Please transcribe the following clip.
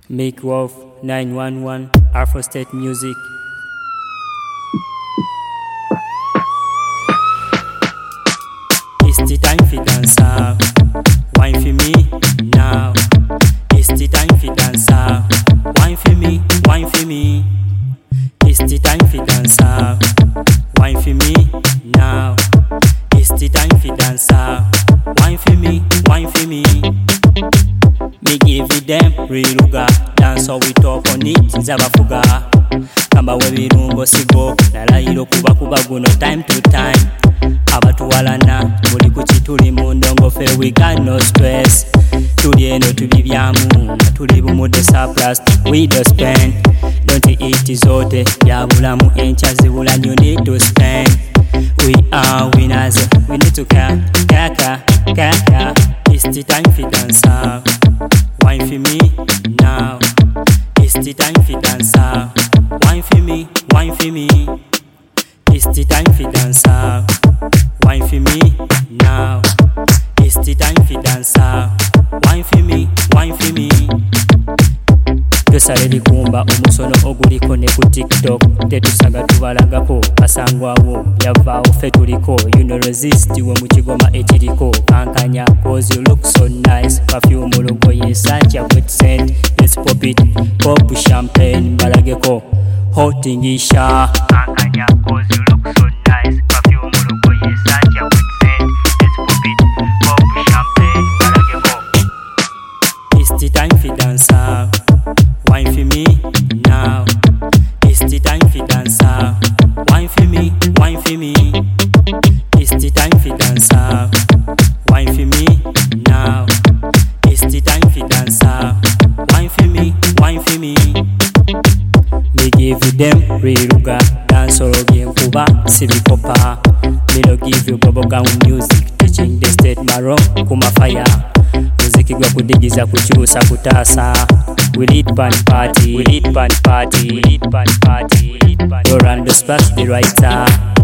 Make Wolf 911 Afro State Music. It's the time for dancer. Wine for me now. It's the time for dancer. Wine for me, wine for me. It's the time for dancer. Wine for me now. It's the time for dancer. Wine for me, wine for me. Me give it them real dance how we talk on it nzabafuga kamba webirungo sigo nalayiro kuba guno time to time abatuwalana buli kuchituli mundongo fe we got no stress tuli eno tubibyamu tuli bumude surplus we don't spend don't eat zote byabulamu encha zibula you need to spend we are winners we need to kaka it's the time for dancer. Wine for me now. It's the time for dancer. Wine for me, wine for me. It's the time for dancer. Wine for me now. It's the time for dancer. Wine for me, wine for me. Tosale bikumba omusono oguliko ne ku TikTok tetusaga tubalagako kasangwawo yavaawo fe tuliko you know resist we mu kigoma ekiriko kankanya cause you look so nice perfume logo yesacha wet scent let's pop it pop champagne balageko hotingisha kankanya cause you look so nice perfume logo yesacha wet scent let's pop it pop champagne balageko it's the time for dancer. Wine for me now. It's the time for dancer. Wine for me, wine for me. It's the time for dancer. Wine for me now. It's the time for dancer. Wine for me, wine for me. Me give you them real dance or game kuba sibikopa. Me no give you bubblegum music teaching the state maroon kuma fire. Muziki gwa kudigiza kuchusa kutasa. We need band party, we need band party, we need band party, we need band party. You're on the spot, the writer.